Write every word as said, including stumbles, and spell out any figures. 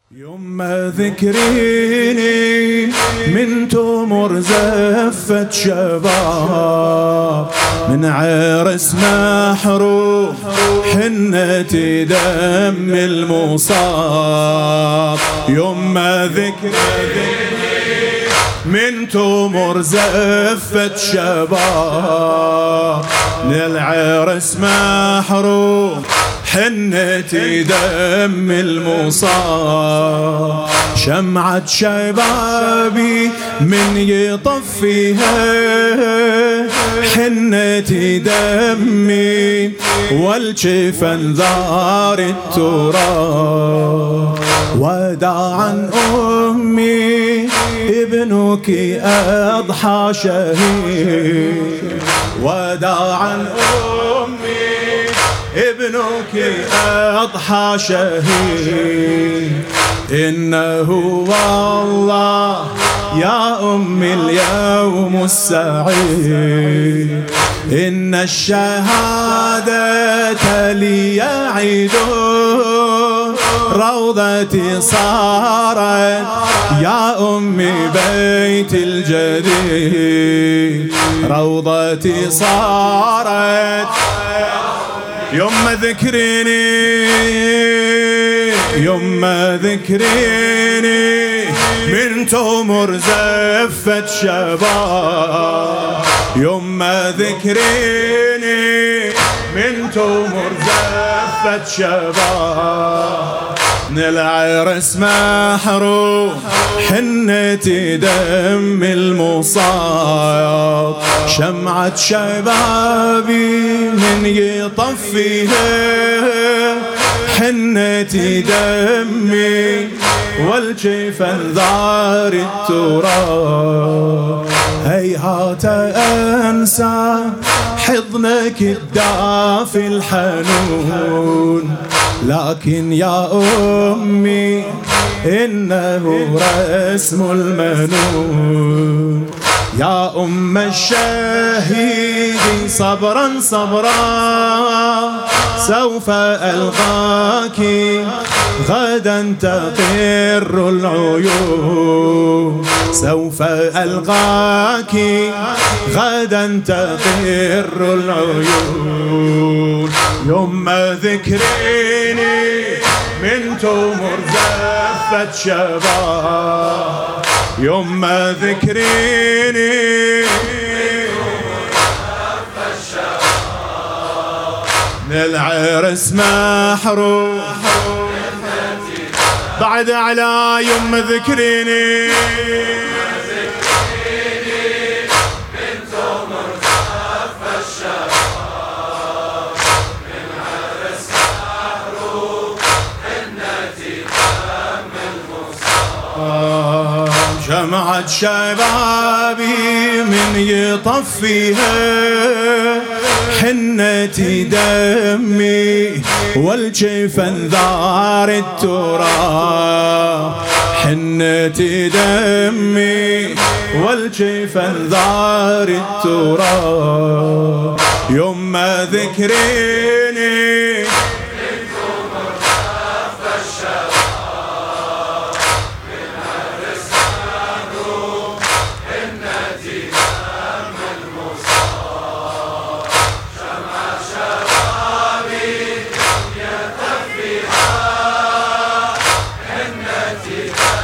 يما ذكريني من تمر زفت شباب، من عرس محروم حنة دم المصاب. يما ذكريني من تمر زفت شباب، من العرس محروم حنة دم المصاب. شمعة شبابي من يطفيها حنة دمي، والجفن ذار التراب. وداعا أمي ابنك أضحى شهيد، وداعا أمي ابنك أضحى شهيد. إنه والله يا أمي اليوم السعيد، إن الشهادة لي عيد. روضتي صارت يا أمي بيت الجديد، روضتي صارت. يما ذكريني يما ذكريني من تمر زفت شباب. يما ذكريني من تمر زفت شباب، من العرس محروم حنة دم المصاب. شمعة شبابي من يطفيها حنة دمي، والجفن ذار التراب. هيهات أنسى حضنك الدافي الحنون، لكن يا أمي إنه رسم المنون. يا أم الشهيد صبرا صبرا، سوف ألقاك غدا تقر العيون، سوف ألقاك غدا تقر العيون. يما ذكريني من تمر زفت شباب، يما ذكريني من العرس محروم. بعد على يما ذكريني من تمر زفت شباب، من عرس محروم حنة دم المصاب. جمعت شبابي من يطفيها حنة دمي، والجفن ذار التراب. حنة دمي والجفن ذار التراب. يما ذكريني Yeah.